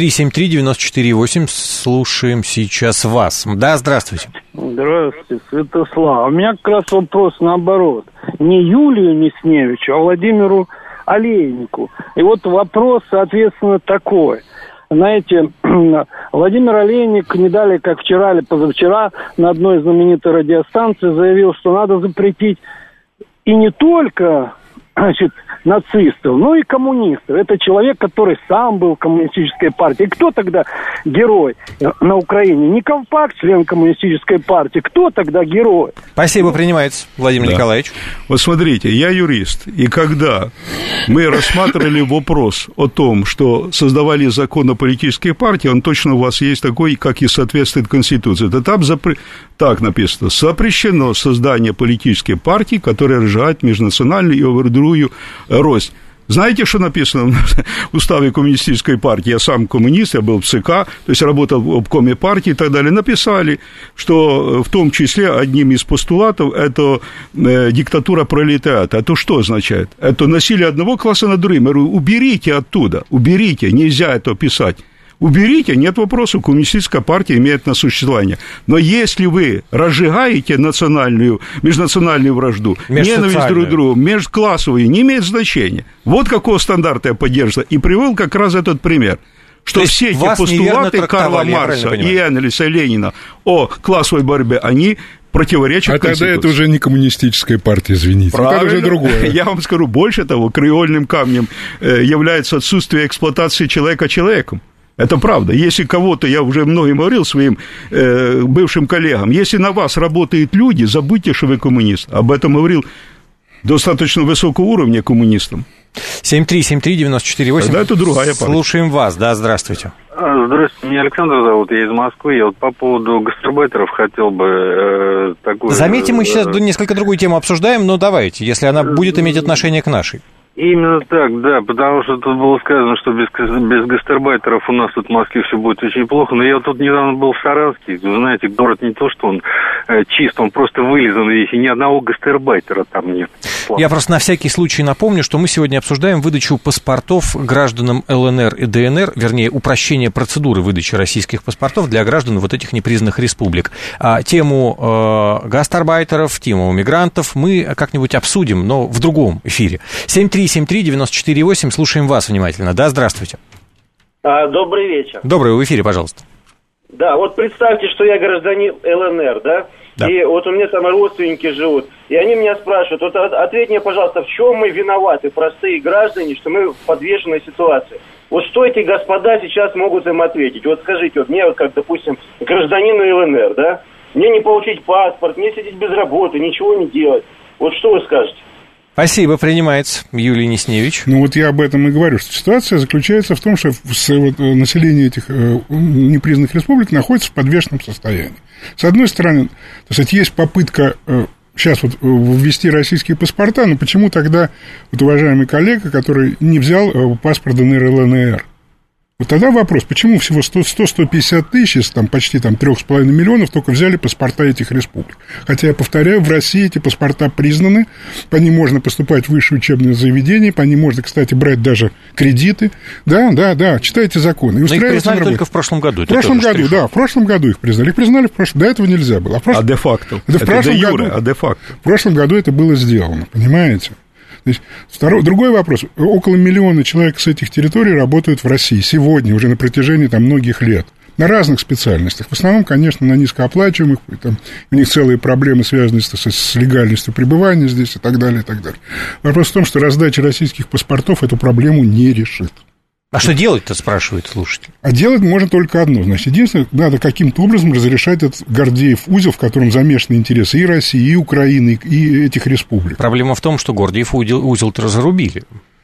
7373948, слушаем сейчас вас. Да, здравствуйте. Здравствуйте, Святослав. У меня как раз вопрос наоборот. Не Юлию Несневичу, а Владимиру Олейнику. И вот вопрос, соответственно, такой. Знаете, Владимир Олейник не далее, как вчера или позавчера, на одной знаменитой радиостанции заявил, что надо запретить и не только, значит, нацистов, но и коммунистов. Это человек, который сам был в коммунистической партии. И кто тогда герой на Украине? Не Ковпак, член коммунистической партии. Кто тогда герой? Спасибо, принимается, Владимир Николаевич. Вот смотрите, я юрист, и когда мы рассматривали вопрос о том, что создавали закон о политической партии, он точно у вас есть такой, как и соответствует Конституции. Это там так написано: запрещено создание политической партии, которая разжигает межнациональную и другую рознь. Знаете, что написано в уставе коммунистической партии? Я сам коммунист, я был в ЦК, то есть работал в обкоме партии и так далее. Написали, что в том числе одним из постулатов это диктатура пролетариата. Это что означает? Это насилие одного класса над другим. Я говорю, уберите оттуда, уберите, нельзя это писать. Уберите, нет вопросов, коммунистическая партия имеет на существование. Но если вы разжигаете межнациональную вражду, ненависть друг к другу, межклассовую, не имеет значения. Вот какого стандарта я поддерживаю. И привел как раз этот пример. Что все эти постулаты Карла Маркса и Энгельса и Ленина о классовой борьбе, они противоречат Конституции. А тогда это уже не коммунистическая партия, извините. Правильно. Это уже другое. Я вам скажу, больше того, краеугольным камнем является отсутствие эксплуатации человека человеком. Это правда. Если кого-то, я уже многим говорил своим бывшим коллегам, если на вас работают люди, забудьте, что вы коммунист. Об этом говорил достаточно высокого уровня коммунистам. 7373948. Тогда это другая партия. Слушаем вас. Да, здравствуйте. Здравствуйте, меня Александр зовут, я из Москвы. Я вот по поводу гастарбайтеров хотел бы такую... Заметьте, мы сейчас несколько другую тему обсуждаем, но давайте, если она будет иметь отношение к нашей. Именно так, да, потому что тут было сказано, что без гастарбайтеров у нас тут в Москве все будет очень плохо, но я тут недавно был в Саранске, вы знаете, город не то, что он чист, он просто вылизан весь, и ни одного гастарбайтера там нет. Я просто на всякий случай напомню, что мы сегодня обсуждаем выдачу паспортов гражданам ЛНР и ДНР, вернее, упрощение процедуры выдачи российских паспортов для граждан вот этих непризнанных республик. А тему гастарбайтеров, тему мигрантов мы как-нибудь обсудим, но в другом эфире. 7373948, слушаем вас внимательно. Да, здравствуйте. Добрый вечер. Добрый, в эфире, пожалуйста. Да, вот представьте, что я гражданин ЛНР, да? И вот у меня там родственники живут, и они меня спрашивают, вот ответь мне, пожалуйста, в чем мы виноваты, простые граждане, что мы в подвешенной ситуации? Вот что эти господа сейчас могут им ответить? Вот скажите, вот мне, вот как, допустим, гражданину ЛНР, да? Мне не получить паспорт, мне сидеть без работы, ничего не делать. Вот что вы скажете? Спасибо, принимается, Юлий Несневич. Ну вот я об этом и говорю, что ситуация заключается в том, что население этих непризнанных республик находится в подвешенном состоянии. С одной стороны, так сказать, есть попытка сейчас вот ввести российские паспорта, но почему тогда вот уважаемый коллега, который не взял паспорт ДНР и ЛНР? Вот тогда вопрос, почему всего 100-150 тысяч из почти 3,5 миллионов только взяли паспорта этих республик? Хотя, я повторяю, в России эти паспорта признаны, по ним можно поступать в высшие учебные заведения, по ним можно, кстати, брать даже кредиты. Да, читайте законы. Но их признали только в прошлом году. В прошлом году их признали. Их признали в прошлом, до этого нельзя было. А де-факто? Это де-факто. В прошлом году это было сделано, понимаете? Другой вопрос. Около 1 миллиона человек с этих территорий работают в России сегодня, уже на протяжении многих лет. На разных специальностях. В основном, конечно, на низкооплачиваемых. У них целые проблемы, связанные с легальностью пребывания здесь и так далее, и так далее. Вопрос в том, что раздача российских паспортов эту проблему не решит. А что делать-то, спрашивает слушатель? А делать можно только одно. Значит, единственное, надо каким-то образом разрешать этот Гордеев узел, в котором замешаны интересы и России, и Украины, и этих республик. Проблема в том, что Гордеев узел-то разрубили.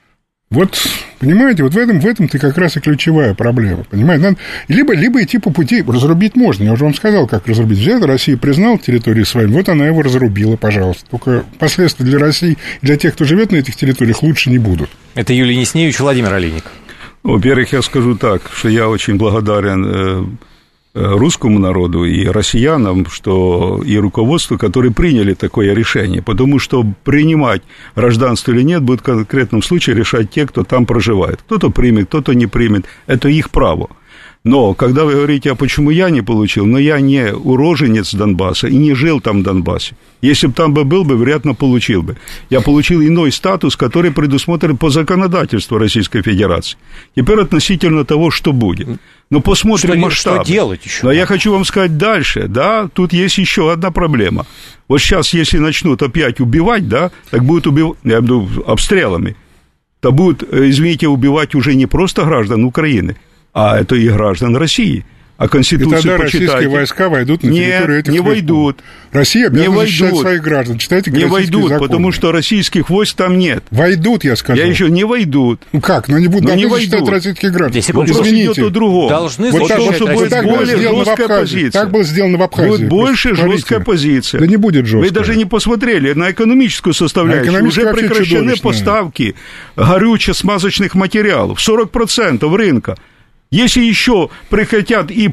Вот, понимаете, вот в этом-то как раз и ключевая проблема, понимаете? Надо либо идти по пути, разрубить можно, я уже вам сказал, как разрубить. Взять, Россия признала территории своими, вот она его разрубила, пожалуйста. Только последствия для России, для тех, кто живет на этих территориях, лучше не будут. Это Юлий Несневич, Владимир Олейник. Во-первых, я скажу так, что я очень благодарен русскому народу и россиянам, что и руководству, которые приняли такое решение, потому что принимать гражданство или нет будет в конкретном случае решать те, кто там проживает. Кто-то примет, кто-то не примет, это их право. Но, когда вы говорите, а почему я не получил, но я не уроженец Донбасса и не жил там в Донбассе. Если бы там был бы, вероятно, получил бы. Я получил иной статус, который предусмотрен по законодательству Российской Федерации. Теперь относительно того, что будет. Но посмотрим масштабы. Что делать еще? Но я хочу вам сказать дальше, да, тут есть еще одна проблема. Вот сейчас, если начнут опять убивать, да, так будут убивать, я имею в виду, обстрелами, то будут, извините, убивать уже не просто граждан Украины, а это и граждан России. А Конституцию и тогда почитайте. Российские войска войдут на территорию этих не войдут. Россия обязана защищать своих граждан. Читайте не войдут, законы. Потому что российских войск там нет. Войдут, я сказал. Я еще не войдут. Ну как? Но они будут защищать российских граждан. Вопрос идет о другом. Должны защищать. Вот будет более жесткая позиция. Так было сделано в Абхазии. Будет больше жесткая позиция. Да не будет жесткая. Вы даже не посмотрели на экономическую составляющую. Уже прекращены поставки горюче-смазочных материалов. 40% рынка. Если еще прекратят и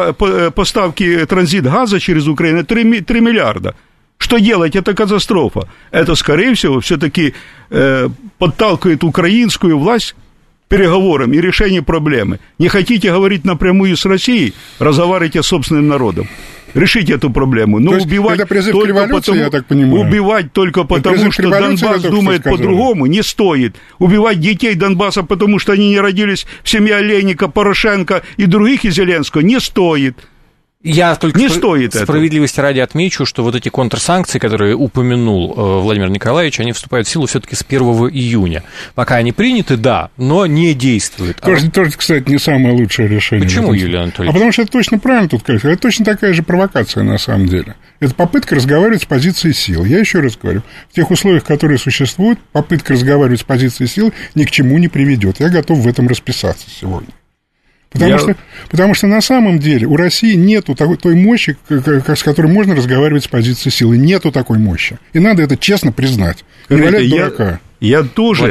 поставки транзит газа через Украину, 3 миллиарда. Что делать? Это катастрофа. Это, скорее всего, все-таки подталкивает украинскую власть к переговорам и решению проблемы. Не хотите говорить напрямую с Россией, разговаривайте с собственным народом. Решите эту проблему. Но убивать только потому, я так понимаю. Убивать только потому, что Донбасс думает по-другому, не стоит. Убивать детей Донбасса, потому что они не родились в семье Олейника, Порошенко и других из Зеленского, не стоит. Я только справедливости ради отмечу, что вот эти контрсанкции, которые упомянул Владимир Николаевич, они вступают в силу все-таки с 1 июня. Пока они приняты, да, но не действуют. Тоже, кстати, не самое лучшее решение. Почему, Юлий Анатольевич? Потому что это точно правильно тут сказать. Это точно такая же провокация на самом деле. Это попытка разговаривать с позиции силы. Я еще раз говорю, в тех условиях, которые существуют, попытка разговаривать с позицией силы ни к чему не приведет. Я готов в этом расписаться сегодня. Потому что на самом деле у России нету той мощи, с которой можно разговаривать с позиции силы. Нету такой мощи. И надо это честно признать. Не валять дурака. Я тоже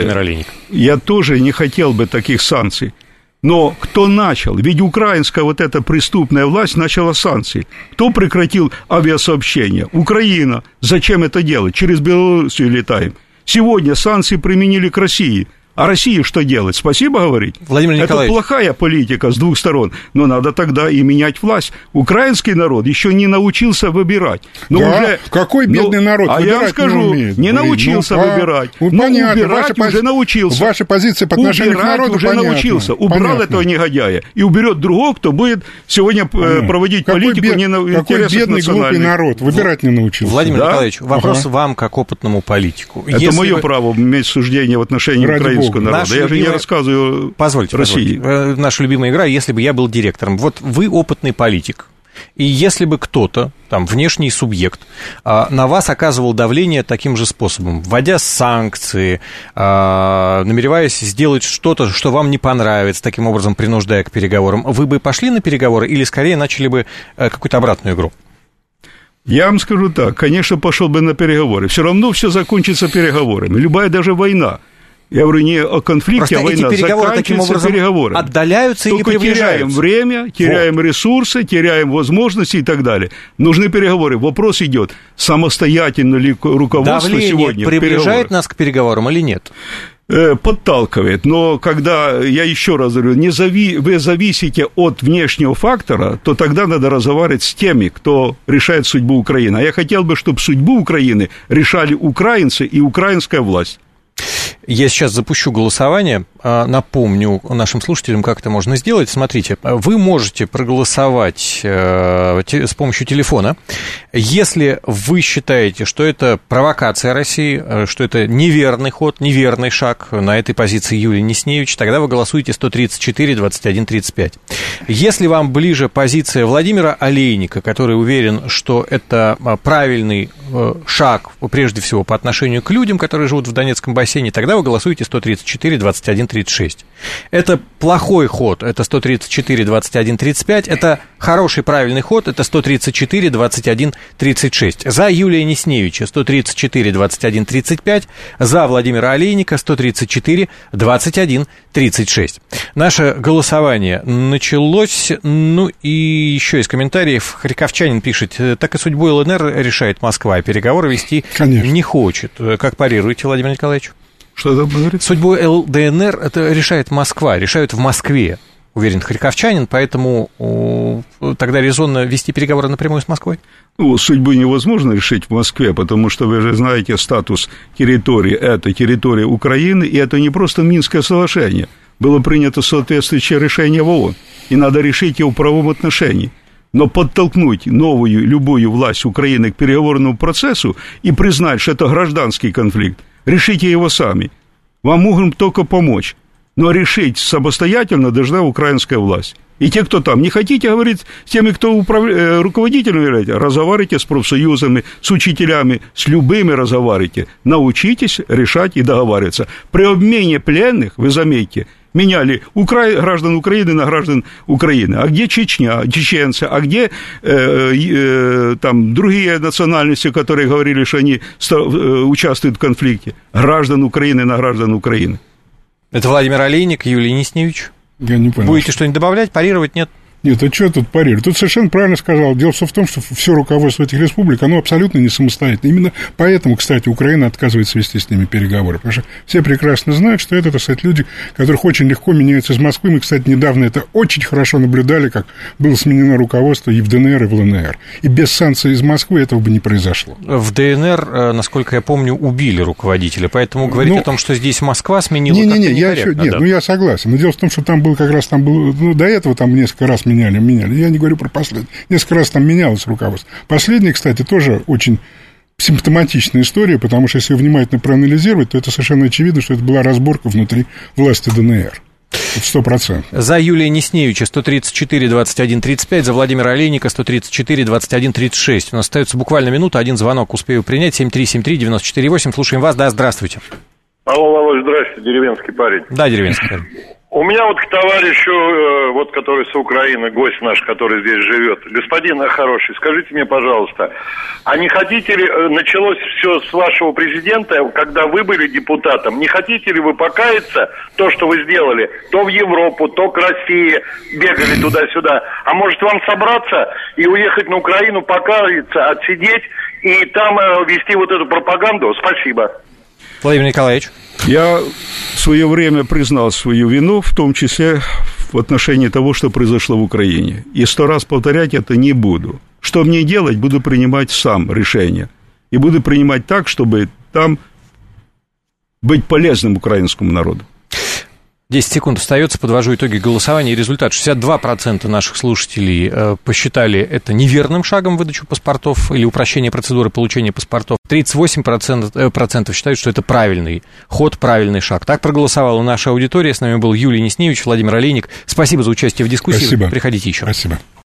не хотел бы таких санкций. Но кто начал? Ведь украинская вот эта преступная власть начала санкции. Кто прекратил авиасообщение? Украина. Зачем это делать? Через Белоруссию летаем. Сегодня санкции применили к России. А России что делать? Спасибо говорить? Владимир Николаевич. Это плохая политика с двух сторон, но надо тогда и менять власть. Украинский народ еще не научился выбирать. Но да? уже, какой бедный народ выбирать я вам скажу, не научился выбирать. Понятно, убирать уже научился. Ваша позиция по отношению к народу уже понятна. научился. Убрал понятно. Этого негодяя и уберет другого, кто будет сегодня проводить политику не на интересах национальных. Какой бедный, глупый народ, выбирать не научился. Владимир Николаевич, вопрос вам, как опытному политику. Это мое право иметь суждение в отношении украинского народа. Я же не рассказываю России. Наша любимая игра «Если бы я был директором». Вот вы опытный политик, и если бы кто-то, там, внешний субъект, на вас оказывал давление таким же способом, вводя санкции, намереваясь сделать что-то, что вам не понравится, таким образом принуждая к переговорам, вы бы пошли на переговоры или, скорее, начали бы какую-то обратную игру? Я вам скажу так, конечно, пошел бы на переговоры. Все равно все закончится переговорами. Любая даже война Я говорю не о конфликте, просто а война. эти переговоры таким образом переговорами. отдаляются только и не приближаются. Теряем время, теряем ресурсы, теряем возможности и так далее. Нужны переговоры. Вопрос идет, самостоятельно ли руководство давление сегодня приближает нас к переговорам или нет? Подталкивает, но когда, я еще раз говорю, вы зависите от внешнего фактора, то тогда надо разговаривать с теми, кто решает судьбу Украины. А я хотел бы, чтобы судьбу Украины решали украинцы и украинская власть. Я сейчас запущу голосование, напомню нашим слушателям, как это можно сделать. Смотрите, вы можете проголосовать с помощью телефона. Если вы считаете, что это провокация России, что это неверный ход, неверный шаг на этой позиции Юлии Несневич, тогда вы голосуете 134-21-35. Если вам ближе позиция Владимира Олейника, который уверен, что это правильный шаг, прежде всего, по отношению к людям, которые живут в Донецком бассейне, тогда вы голосуете 134-21-36. Это плохой ход, это 134-21-35. Это хороший, правильный ход, это 134-21-36. За Юлия Несневича 134-21-35. За Владимира Олейника 134-21-36. Наше голосование началось. Ну и еще из комментариев Харьковчанин пишет: так и судьбу ЛНР решает Москва, а переговоры вести не хочет. Как парируете, Владимир Николаевич? Что это говорит? Судьбу ЛДНР это решает Москва, решают в Москве, уверен харьковчанин, поэтому тогда резонно вести переговоры напрямую с Москвой? Ну, судьбу невозможно решить в Москве, потому что вы же знаете статус территории, это территория Украины, и это не просто Минское соглашение. Было принято соответствующее решение в ООН, и надо решить его в правовом отношении. Но подтолкнуть новую, любую власть Украины к переговорному процессу и признать, что это гражданский конфликт, решите его сами. Вам можем только помочь. Но решить самостоятельно должна украинская власть. И те, кто там, не хотите говорить с теми, кто руководителем является, разговаривайте с профсоюзами, с учителями, с любыми разговаривайте. Научитесь решать и договариваться. При обмене пленных, вы заметьте, меняли граждан Украины на граждан Украины. А где Чечня, чеченцы, а где там другие национальности, которые говорили, что они участвуют в конфликте? Граждан Украины на граждан Украины. Это Владимир Олейник, Юлий Несневич. Я не понял. Будете что-нибудь добавлять, парировать, нет? Нет, а что тут парировать? Тут совершенно правильно сказал. Дело в том, что все руководство этих республик, оно абсолютно не самостоятельно. Именно поэтому, кстати, Украина отказывается вести с ними переговоры. Потому что все прекрасно знают, что это, так сказать, люди, которых очень легко меняются из Москвы. Мы, кстати, недавно это очень хорошо наблюдали, как было сменено руководство и в ДНР, и в ЛНР. И без санкций из Москвы этого бы не произошло. В ДНР, насколько я помню, убили руководителя. Поэтому говорить о том, что здесь Москва сменила, как-то некорректно. Нет, я согласен. Но дело в том, что там был как раз, до этого там несколько раз меняли. Я не говорю про последний. Несколько раз там менялось руководство. Последний, кстати, тоже очень симптоматичная история, потому что если внимательно проанализировать, то это совершенно очевидно, что это была разборка внутри власти ДНР. 100%. За Юлия Несневича 134-21-35, за Владимира Олейника 134-21-36. У нас остается буквально минута, один звонок успею принять. 7373948. Слушаем вас. Да, здравствуйте. Алло, Володь, здрасте, деревенский парень. Да, деревенский парень. У меня вот к товарищу, вот который с Украины, гость наш, который здесь живет. Господин хороший, скажите мне, пожалуйста, а не хотите ли, началось все с вашего президента, когда вы были депутатом, не хотите ли вы покаяться, то, что вы сделали, то в Европу, то к России, бегали туда-сюда, а может вам собраться и уехать на Украину, покаяться, отсидеть и там вести вот эту пропаганду? Спасибо. Владимир Николаевич. Я в свое время признал свою вину, в том числе в отношении того, что произошло в Украине. И 100 раз повторять это не буду. Что мне делать, буду принимать сам решение. И буду принимать так, чтобы там быть полезным украинскому народу. 10 секунд остается, подвожу итоги голосования и результат. 62% наших слушателей посчитали это неверным шагом выдачу паспортов или упрощение процедуры получения паспортов. 38% считают, что это правильный ход, правильный шаг. Так проголосовала наша аудитория. С нами был Юлий Несневич, Владимир Олейник. Спасибо за участие в дискуссии. Спасибо. Приходите еще. Спасибо.